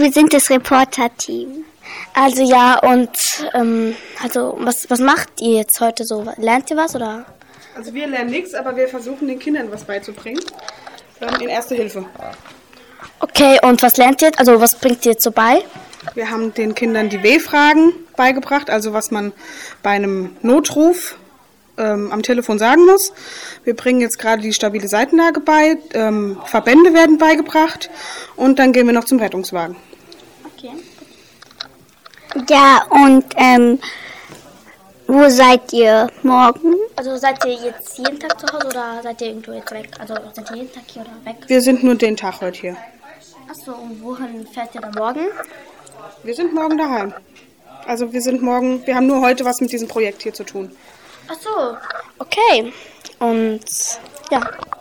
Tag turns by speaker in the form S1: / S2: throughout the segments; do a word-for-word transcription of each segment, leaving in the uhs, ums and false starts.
S1: wir sind das Reporter-Team.
S2: Also ja, und ähm, also was, was macht ihr jetzt heute so? Lernt ihr was oder?
S3: Also wir lernen nichts, aber wir versuchen den Kindern was beizubringen. Ähm, in Erste Hilfe.
S2: Okay, und was lernt ihr? Also was bringt ihr jetzt so bei?
S3: Wir haben den Kindern die W-Fragen beigebracht, also was man bei einem Notruf ähm, am Telefon sagen muss. Wir bringen jetzt gerade die stabile Seitenlage bei, ähm, Verbände werden beigebracht und dann gehen wir noch zum Rettungswagen.
S2: Okay.
S1: Ja, und ähm, wo seid ihr morgen?
S2: Also seid ihr jetzt jeden Tag zu Hause oder seid ihr irgendwo jetzt weg? Also seid ihr jeden Tag hier oder weg?
S3: Wir sind nur den Tag heute hier.
S2: Achso, und wohin fährt ihr dann morgen?
S3: Wir sind morgen daheim. Also wir sind morgen, wir haben nur heute was mit diesem Projekt hier zu tun.
S2: Achso, okay. Und ja.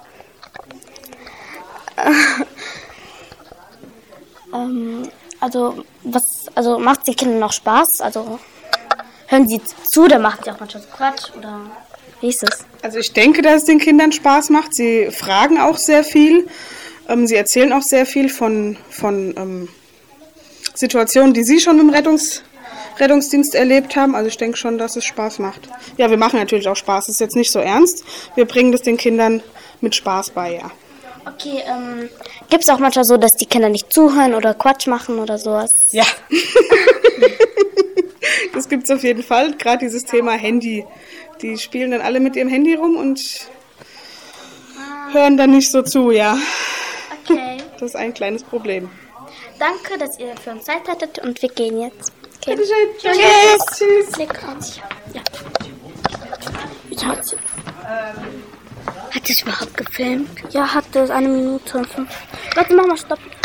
S2: ähm, also was, also macht es den Kindern noch Spaß? Also hören sie zu, oder machen sie auch manchmal so Quatsch oder wie ist es?
S3: Also ich denke, dass es den Kindern Spaß macht. Sie fragen auch sehr viel. Ähm, sie erzählen auch sehr viel von, von ähm, Situationen, die sie schon im Rettungs, Rettungsdienst erlebt haben. Also ich denke schon, dass es Spaß macht. Ja, wir machen natürlich auch Spaß. Es ist jetzt nicht so ernst. Wir bringen das den Kindern mit Spaß bei, ja.
S2: Okay, ähm, gibt es auch manchmal so, dass die Kinder nicht zuhören oder Quatsch machen oder sowas?
S3: Ja. Das gibt es auf jeden Fall. Gerade dieses Thema Handy. Die spielen dann alle mit ihrem Handy rum und hören dann nicht so zu, ja.
S2: Okay.
S3: Das ist ein kleines Problem.
S2: Danke, dass ihr für uns Zeit hattet und wir gehen jetzt. Okay.
S3: Bitte schön.
S2: Tschüss.
S3: Tschüss.
S2: Blick aus. Ja. Hat
S1: Hat es überhaupt gefilmt?
S2: ja, hat es eine Minute und fünf. Warte, mach mal Stopp.